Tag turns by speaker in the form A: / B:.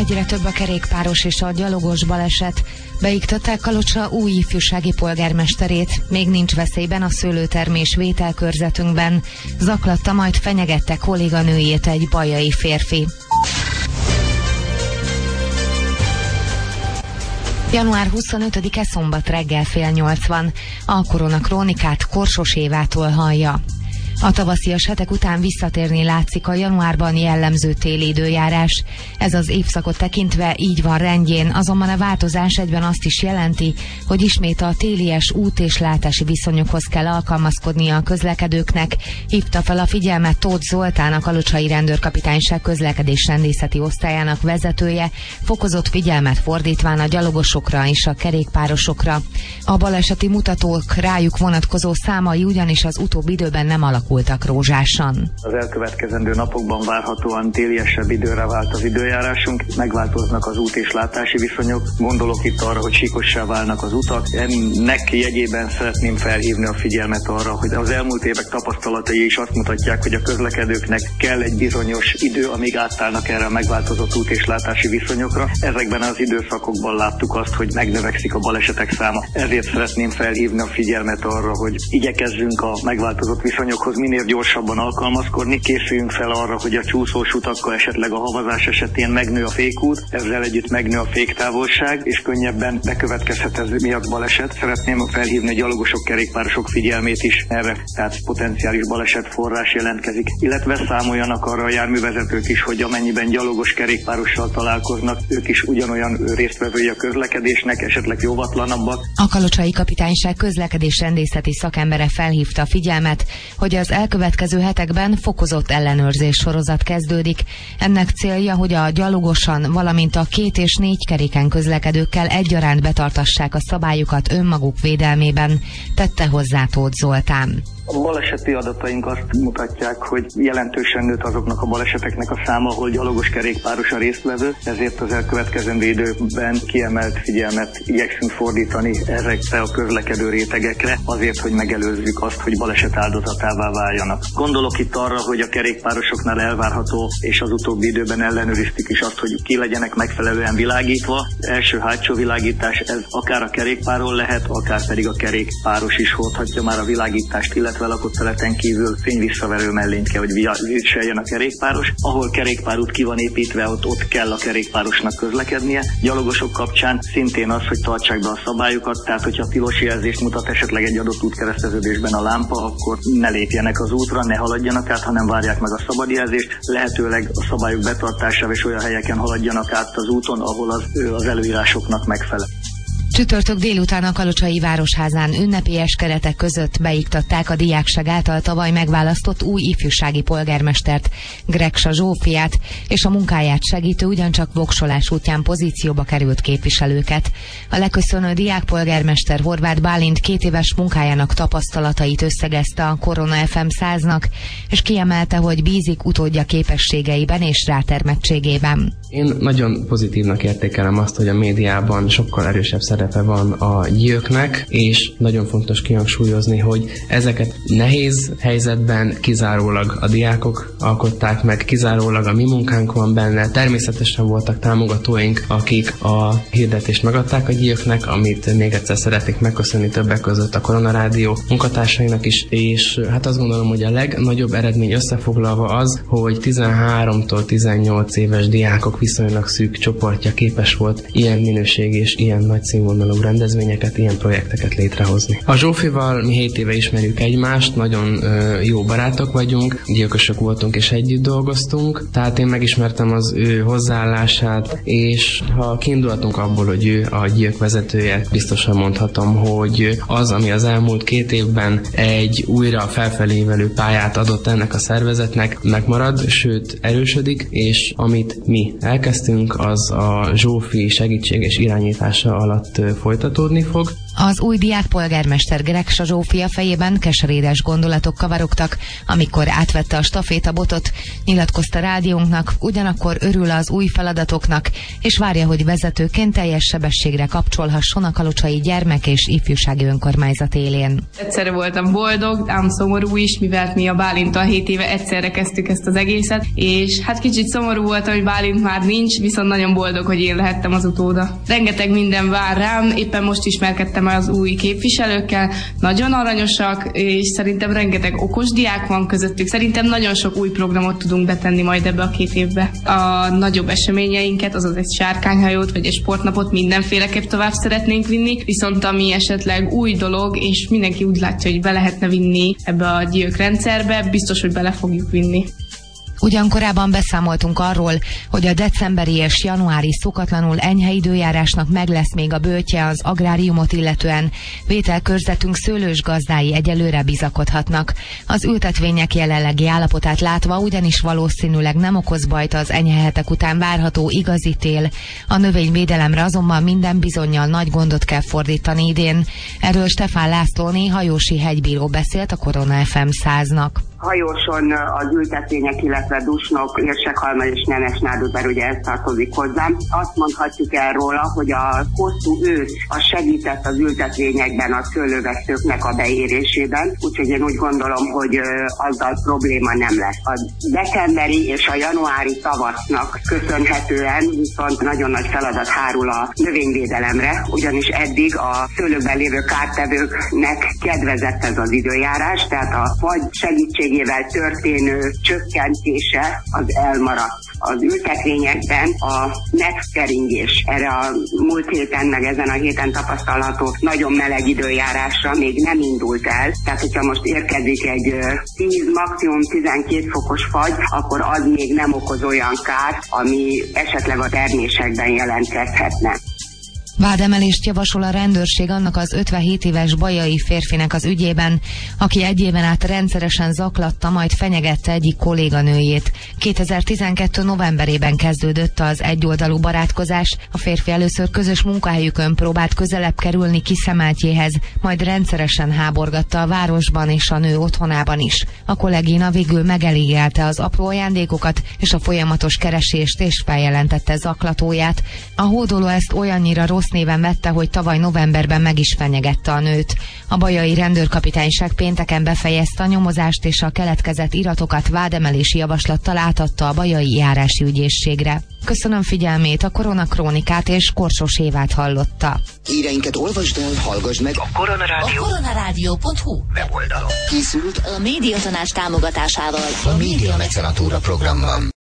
A: Egyre több a kerékpáros és a gyalogos baleset. Beiktatták Kalocsa új ifjúsági polgármesterét. Még nincs veszélyben a szőlőtermés vételkörzetünkben. Zaklatta, majd fenyegette kolléganőjét egy bajai férfi. Január 25-e szombat reggel 7:30. A koronakrónikát Korsos Évától hallja. A tavaszias hetek után visszatérni látszik a januárban jellemző téli időjárás. Ez az évszakot tekintve így van rendjén, azonban a változás egyben azt is jelenti, hogy ismét a télies út- és látási viszonyokhoz kell alkalmazkodnia a közlekedőknek. Hívta fel a figyelmet Tóth Zoltán, a Kalocsai Rendőrkapitányság közlekedésrendészeti osztályának vezetője, fokozott figyelmet fordítván a gyalogosokra és a kerékpárosokra. A baleseti mutatók rájuk vonatkozó számai ugyanis az utóbbi időben nem alakultak rózsásan.
B: Az elkövetkezendő napokban várhatóan téliesebb időre vált az időjárásunk, megváltoznak az út- és látási viszonyok, gondolok itt arra, hogy síkossá válnak az utak. Ennek jegyében szeretném felhívni a figyelmet arra, hogy az elmúlt évek tapasztalatai is azt mutatják, hogy a közlekedőknek kell egy bizonyos idő, amíg átállnak erre a megváltozott út- és látási viszonyokra. Ezekben az időszakokban láttuk azt, hogy megnövekszik a balesetek száma. Ezért szeretném felhívni a figyelmet arra, hogy igyekezzünk a megváltozott viszonyokhoz minél gyorsabban alkalmazkodni, készüljünk fel arra, hogy a csúszós utakkal, esetleg a havazás esetén megnő a fékút, ezzel együtt megnő a féktávolság, és könnyebben bekövetkezhet ez miatt baleset. Szeretném felhívni a gyalogosok, kerékpárosok figyelmét is erre, tehát potenciális baleset forrás jelentkezik, illetve számoljanak arra a járművezetők is, hogy amennyiben gyalogos kerékpárossal találkoznak, ők is ugyanolyan résztvevői a közlekedésnek, esetleg jóvatlanabbak.
A: A Kalocsai Kapitányság közlekedésrendészeti szakembere felhívta a figyelmet, hogy az elkövetkező hetekben fokozott ellenőrzés sorozat kezdődik. Ennek célja, hogy a gyalogosan, valamint a 2- és 4 keréken közlekedőkkel egyaránt betartassák a szabályokat önmaguk védelmében, tette hozzá Tóth Zoltán.
B: A baleseti adataink azt mutatják, hogy jelentősen nőtt azoknak a baleseteknek a száma, ahol gyalogos kerékpáros a résztvevő, ezért az elkövetkezendő időben kiemelt figyelmet igyekszünk fordítani ezekre a közlekedő rétegekre, azért, hogy megelőzzük azt, hogy baleset áldozatává váljanak. Gondolok itt arra, hogy a kerékpárosoknál elvárható, és az utóbbi időben ellenőriztük is azt, hogy ki legyenek megfelelően világítva. Első-hátsó világítás, ez akár a kerékpáron lehet, akár pedig a kerékpáros is hordhatja már a világítást, illetve lakott területen kívül fényvisszaverő mellényt kell, hogy viseljen a kerékpáros. Ahol kerékpárút ki van építve, ott kell a kerékpárosnak közlekednie. Gyalogosok kapcsán szintén az, hogy tartsák be a szabályokat, tehát hogyha tilos jelzést mutat esetleg egy adott útkereszteződésben a lámpa, akkor ne lépjenek az útra, ne haladjanak át, hanem várják meg a szabadjelzést. Lehetőleg a szabályok betartásával és olyan helyeken haladjanak át az úton, ahol az előírásoknak megfelel.
A: Csütörtök délután a Kalocsai Városházán ünnepélyes keretek között beiktatták a diákság által tavaly megválasztott új ifjúsági polgármestert, Greksa Zsófiát, és a munkáját segítő, ugyancsak voksolás útján pozícióba került képviselőket. A leköszönő diákpolgármester Horváth Bálint 2 éves munkájának tapasztalatait összegezte a Korona FM 100-nak, és kiemelte, hogy bízik utódja képességeiben és rátermettségében.
C: Én nagyon pozitívnak értékelem azt, hogy a médiában sokkal erősebb szerepe van a gyíknek, és nagyon fontos kihangsúlyozni, hogy ezeket nehéz helyzetben kizárólag a diákok alkották meg, kizárólag a mi munkánk van benne. Természetesen voltak támogatóink, akik a hirdetést megadták a gyíknek, amit még egyszer szeretnék megköszönni többek között a Korona Rádió munkatársainak is, és hát azt gondolom, hogy a legnagyobb eredmény összefoglalva az, hogy 13-tól 18 éves diákok viszonylag szűk csoportja képes volt ilyen minőség és ilyen nagy színvonalú rendezvényeket, ilyen projekteket létrehozni. A Zsófival mi 7 éve ismerjük egymást, nagyon jó barátok vagyunk, gyilkosok voltunk és együtt dolgoztunk, tehát én megismertem az ő hozzáállását, és ha kiindulhatunk abból, hogy ő a gyilk vezetője, biztosan mondhatom, hogy az, ami az elmúlt 2 évben egy újra felfelévelő pályát adott ennek a szervezetnek, megmarad, sőt erősödik, és amit mi elkezdtünk, az a Zsófi segítség és irányítása alatt folytatódni fog.
A: Az új diákpolgármester Greksa Zsófia fejében keserédes gondolatok kavarogtak, amikor átvette a stafétabotot, nyilatkozta rádiónknak, ugyanakkor örül az új feladatoknak, és várja, hogy vezetőként teljes sebességre kapcsolhasson a Kalocsai Gyermek és Ifjúsági Önkormányzat élén.
D: Egyszerre voltam boldog, ám szomorú is, mivel mi a Bálinttal 7 éve egyszerre kezdtük ezt az egészet, és hát kicsit szomorú voltam, hogy Bálint már nincs, viszont nagyon boldog, hogy én lehettem az utóda. Rengeteg minden vár rám, éppen most ismerkedtem az új képviselőkkel, nagyon aranyosak, és szerintem rengeteg okos diák van közöttük. Szerintem nagyon sok új programot tudunk betenni majd ebbe a 2 évbe. A nagyobb eseményeinket, azaz egy sárkányhajót vagy egy sportnapot mindenféleképp tovább szeretnénk vinni, viszont ami esetleg új dolog, és mindenki úgy látja, hogy be lehetne vinni ebbe a gyilkogrendszerbe, biztos, hogy bele fogjuk vinni.
A: Ugyan korábban beszámoltunk arról, hogy a decemberi és januári szokatlanul enyhe időjárásnak meg lesz még a böjtje az agráriumot illetően. Vételkörzetünk szőlős gazdái egyelőre bizakodhatnak. Az ültetvények jelenlegi állapotát látva ugyanis valószínűleg nem okoz bajt az enyhe hetek után várható igazi tél. A növényvédelemre azonban minden bizonnyal nagy gondot kell fordítani idén. Erről Stefán Lászlóné hajósi hegybíró beszélt a Korona FM 100-nak.
E: Hajóson az ültetvények, illetve dusnok, érsekhalma és nemesnádú, mert ugye ez tartozik hozzám. Azt mondhatjuk el róla, hogy a hosszú ősz az segített az ültetvényekben a szőlővesztőknek a beérésében, úgyhogy én úgy gondolom, hogy azzal probléma nem lesz. A decemberi és a januári tavasznak köszönhetően viszont nagyon nagy feladat hárul a növényvédelemre, ugyanis eddig a szőlőben lévő kártevőknek kedvezett ez az időjárás, tehát a fagy segítségével történő csökkentése az elmaradt. Az ültetvényekben a megkeringés erre a múlt héten, meg ezen a héten tapasztalható nagyon meleg időjárásra még nem indult el. Tehát, hogyha most érkezik egy 10, maximum 12 fokos fagy, akkor az még nem okoz olyan kárt, ami esetleg a termésekben jelentkezhetne.
A: Vádemelést javasol a rendőrség annak az 57 éves bajai férfinek az ügyében, aki egy éven át rendszeresen zaklatta, majd fenyegette egyik kolléganőjét. 2012. novemberében kezdődött az egyoldalú barátkozás, a férfi először közös munkahelyükön próbált közelebb kerülni kiszemeltjéhez, majd rendszeresen háborgatta a városban és a nő otthonában is. A kollégina végül megelégelte az apró ajándékokat és a folyamatos keresést, és feljelentette zaklatóját. A hódoló ezt olyannyira rossz néven vette, hogy tavaly novemberben meg is fenyegette a nőt. A bajai rendőrkapitányság pénteken befejezte a nyomozást, és a keletkezett iratokat vádemelési javaslattal átadta a bajai járási ügyészségre. Köszönöm figyelmét, a Korona Krónikát és Korsos Évát hallotta.
F: Híreinket olvasd el, hallgassd meg a
G: koronarádió.hu
F: weboldalon.
G: Készült a Médiatanács támogatásával
F: a Média Mecenatúra programban.